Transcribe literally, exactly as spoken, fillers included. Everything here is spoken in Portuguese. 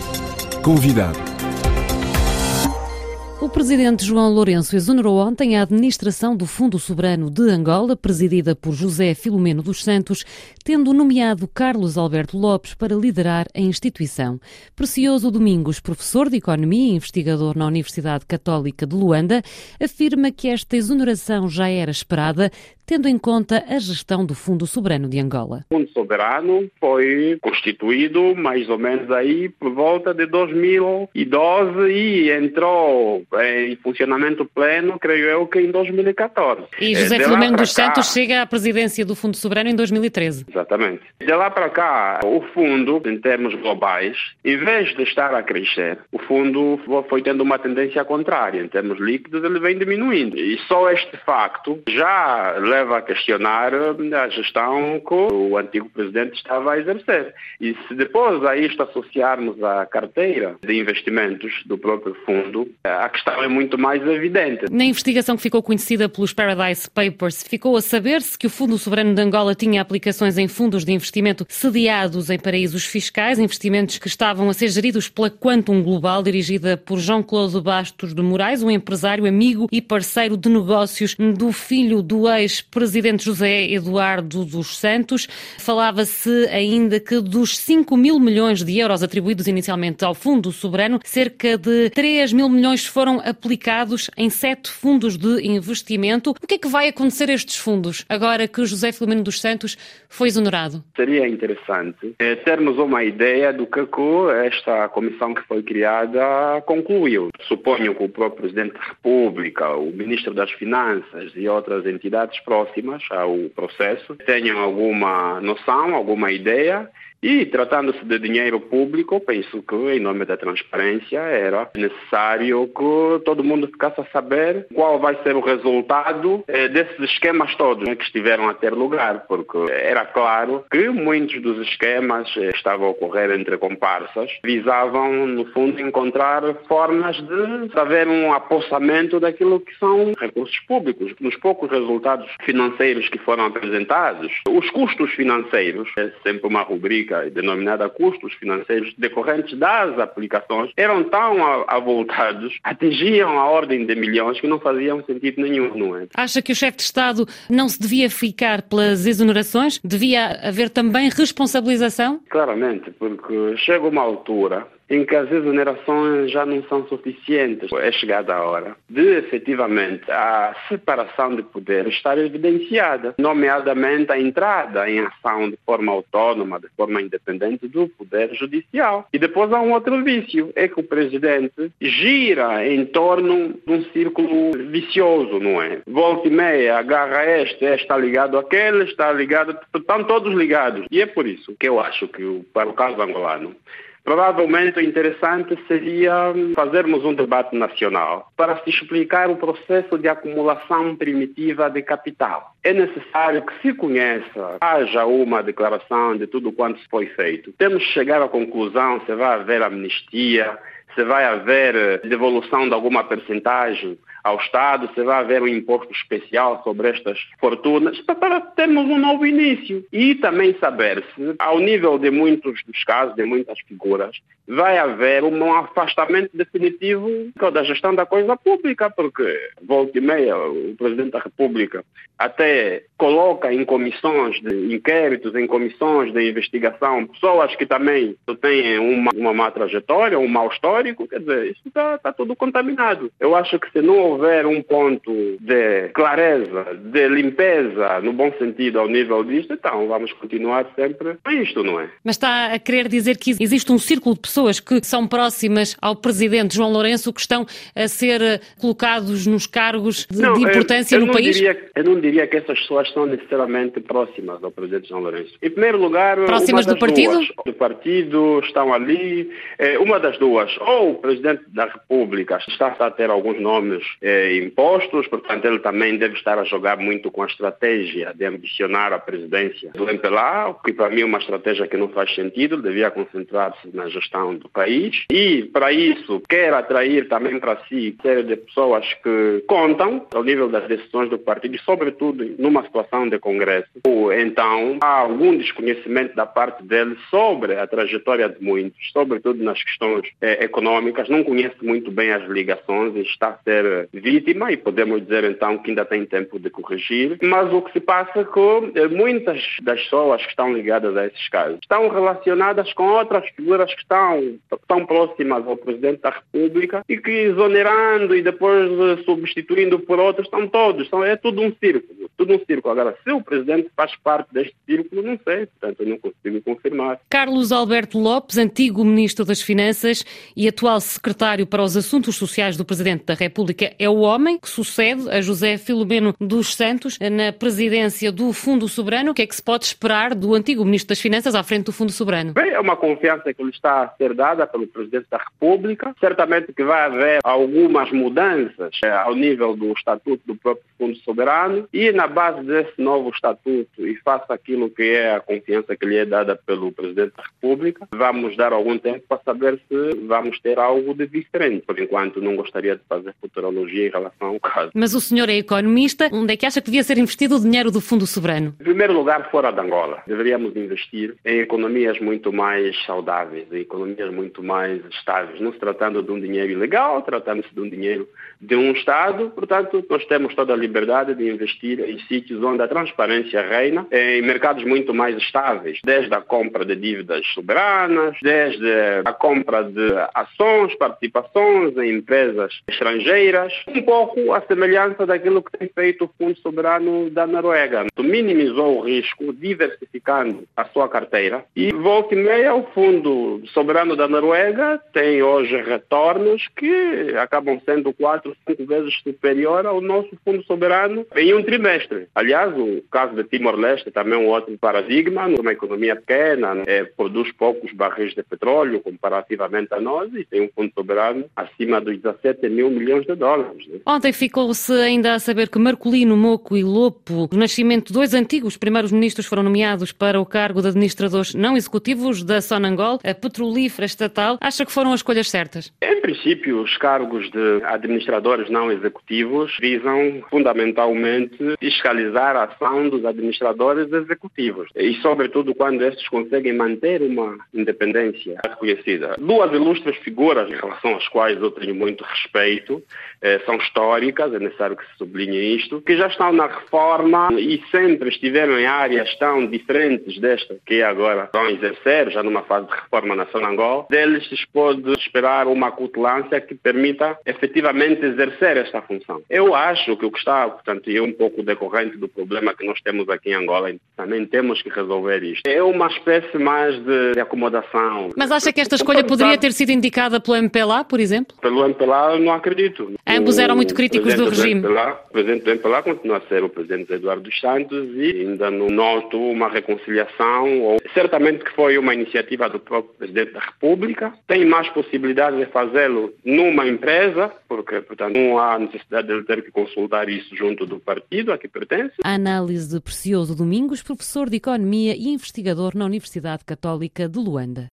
Convidado. O presidente João Lourenço exonerou ontem a administração do Fundo Soberano de Angola, presidida por José Filomeno dos Santos, tendo nomeado Carlos Alberto Lopes para liderar a instituição. Precioso Domingos, professor de Economia e investigador na Universidade Católica de Luanda, afirma que esta exoneração já era esperada, tendo em conta a gestão do Fundo Soberano de Angola. O Fundo Soberano foi constituído mais ou menos aí por volta de dois mil e doze e entrou em funcionamento pleno, creio eu, que em dois mil e catorze. E José Filomeno dos Santos chega à presidência do Fundo Soberano em dois mil e treze. Exatamente. De lá para cá, o fundo, em termos globais, em vez de estar a crescer, o fundo foi tendo uma tendência contrária. Em termos líquidos, ele vem diminuindo. E só este facto já leva a questionar a gestão que o antigo presidente estava a exercer. E se depois a isto associarmos a carteira de investimentos do próprio fundo, a questão é muito mais evidente. Na investigação que ficou conhecida pelos Paradise Papers, ficou a saber-se que o Fundo Soberano de Angola tinha aplicações em fundos de investimento sediados em paraísos fiscais, investimentos que estavam a ser geridos pela Quantum Global, dirigida por João-Cláudio Bastos de Moraes, um empresário, amigo e parceiro de negócios do filho do ex-presidente José Eduardo dos Santos. Falava-se ainda que dos cinco mil milhões de euros atribuídos inicialmente ao Fundo Soberano, cerca de três mil milhões foram aplicados em sete fundos de investimento. O que é que vai acontecer a estes fundos, agora que José Filomeno dos Santos foi exonerado? Seria interessante é, termos uma ideia do que esta comissão que foi criada concluiu. Suponho que o próprio Presidente da República, o Ministro das Finanças e outras entidades próximas ao processo tenham alguma noção, alguma ideia. E, tratando-se de dinheiro público, penso que, em nome da transparência, era necessário que todo mundo ficasse a saber qual vai ser o resultado eh, desses esquemas todos, né, que estiveram a ter lugar, porque era claro que muitos dos esquemas eh, estavam a ocorrer entre comparsas, visavam, no fundo, encontrar formas de haver um apossamento daquilo que são recursos públicos. Nos poucos resultados financeiros que foram apresentados, os custos financeiros, é sempre uma rubrica denominada custos financeiros decorrentes das aplicações, eram tão avultados, atingiam a ordem de milhões que não faziam sentido nenhum, não é? Acha que o chefe de Estado não se devia ficar pelas exonerações? Devia haver também responsabilização? Claramente, porque chega uma altura em que as exonerações já não são suficientes. É chegada a hora de, efetivamente, a separação de poder estar evidenciada, nomeadamente a entrada em ação de forma autónoma, de forma independente do poder judicial. E depois há um outro vício, é que o presidente gira em torno de um círculo vicioso, não é? Volta e meia, agarra este, este está ligado àquele, está ligado, estão todos ligados. E é por isso que eu acho que, para o caso angolano, provavelmente o interessante seria fazermos um debate nacional para se explicar o processo de acumulação primitiva de capital. É necessário que se conheça, haja uma declaração de tudo quanto foi feito. Temos que chegar à conclusão se vai haver amnistia, se vai haver devolução de alguma percentagem ao Estado, se vai haver um imposto especial sobre estas fortunas, para termos um novo início. E também saber se, ao nível de muitos dos casos, de muitas figuras, vai haver um afastamento definitivo da gestão da coisa pública, porque, volta e meia, o Presidente da República até coloca em comissões de inquéritos, em comissões de investigação, pessoas que também têm uma, uma má trajetória, um mau histórico, quer dizer, isso está tá tudo contaminado. Eu acho que se não houver um ponto de clareza, de limpeza, no bom sentido, ao nível disto, então vamos continuar sempre com isto, não é? Mas está a querer dizer que existe um círculo de pessoas que são próximas ao presidente João Lourenço que estão a ser colocados nos cargos de, não, de importância eu, eu no país? Diria, eu não diria que essas pessoas são necessariamente próximas ao presidente João Lourenço. Em primeiro lugar, próximas uma das do partido? Duas, do partido, estão ali, é, uma das duas. Ou só o Presidente da República está a ter alguns nomes eh, impostos, portanto ele também deve estar a jogar muito com a estratégia de ambicionar a presidência do M P L A, o que para mim é uma estratégia que não faz sentido, devia concentrar-se na gestão do país e para isso quer atrair também para si série de pessoas que contam ao nível das decisões do partido e sobretudo numa situação de Congresso. Ou então há algum desconhecimento da parte dele sobre a trajetória de muitos, sobretudo nas questões eh, econômicas, não conhece muito bem as ligações e está a ser vítima e podemos dizer então que ainda tem tempo de corrigir, mas o que se passa é que eh, muitas das pessoas que estão ligadas a esses casos estão relacionadas com outras figuras que estão tão próximas ao Presidente da República e que exonerando e depois eh, substituindo por outros, estão todos, são, é tudo um círculo, tudo um círculo. Agora, se o Presidente faz parte deste círculo, não sei, portanto eu não consigo confirmar. Carlos Alberto Lopes, antigo Ministro das Finanças e atual Secretário para os Assuntos Sociais do Presidente da República, é o homem que sucede a José Filomeno dos Santos na presidência do Fundo Soberano. O que é que se pode esperar do antigo Ministro das Finanças à frente do Fundo Soberano? Bem, é uma confiança que lhe está a ser dada pelo Presidente da República. Certamente que vai haver algumas mudanças é, ao nível do estatuto do próprio Fundo Soberano e na base desse novo estatuto e face àquilo que é a confiança que lhe é dada pelo Presidente da República, vamos dar algum tempo para saber se vamos ter algo de diferente. Por enquanto não gostaria de fazer futurologia em relação ao caso. Mas o senhor é economista, onde é que acha que devia ser investido o dinheiro do Fundo Soberano? Em primeiro lugar, fora de Angola. Deveríamos investir em economias muito mais saudáveis, em economias muito mais estáveis, não se tratando de um dinheiro ilegal, tratando-se de um dinheiro de um Estado. Portanto, nós temos toda a liberdade de investir em sítios onde a transparência reina, em mercados muito mais estáveis, desde a compra de dívidas soberanas, desde a compra de ações, participações em empresas estrangeiras, um pouco a semelhança daquilo que tem feito o Fundo Soberano da Noruega. Minimizou o risco, diversificando a sua carteira e volta e meia o Fundo Soberano da Noruega tem hoje retornos que acabam sendo quatro, cinco vezes superior ao nosso Fundo Soberano em um trimestre. Aliás, o caso de Timor-Leste também é um outro paradigma, numa economia pequena, é, produz poucos barris de petróleo comparativamente a nós e tem um Fundo Soberano acima dos dezassete mil milhões de dólares. Né? Ontem ficou-se ainda a saber que Marcolino, Moco e Lopo, do nascimento de dois antigos primeiros ministros, foram nomeados para o cargo de administradores não executivos da Sonangol, a petrolífera estatal. Acha que foram as escolhas certas? Em princípio, os cargos de administradores não executivos visam fundamentalmente fiscalizar a ação dos administradores executivos e, sobretudo, quando estes conseguem manter uma independência reconhecida. Duas ilustres figuras em relação às quais eu tenho muito respeito eh, são históricas, é necessário que se sublinhe isto, que já estão na reforma e sempre estiveram em áreas tão diferentes desta que agora vão exercer, já numa fase de reforma na Sonangol. Deles se pode esperar uma acutilância que permita efetivamente exercer esta função. Eu acho que o que está, portanto, é um pouco decorrente do problema que nós temos aqui em Angola, também temos que resolver isto. É uma espécie mais de, de acomodação. Mas acha que esta escolha poderia ter sido indicada pelo M P L A, por exemplo? Pelo M P L A, não acredito. Ambos eram muito críticos do regime. Do M P L A, o presidente do M P L A continua a ser o presidente Eduardo dos Santos e ainda não noto uma reconciliação, ou certamente que foi uma iniciativa do próprio presidente da República. Tem mais possibilidades de fazê-lo numa empresa, porque, portanto, não há necessidade de ele ter que consultar isso junto do partido a que pertence. A análise de Precioso Domingos, professor de Economia e investigador na Universidade Católica de Luanda.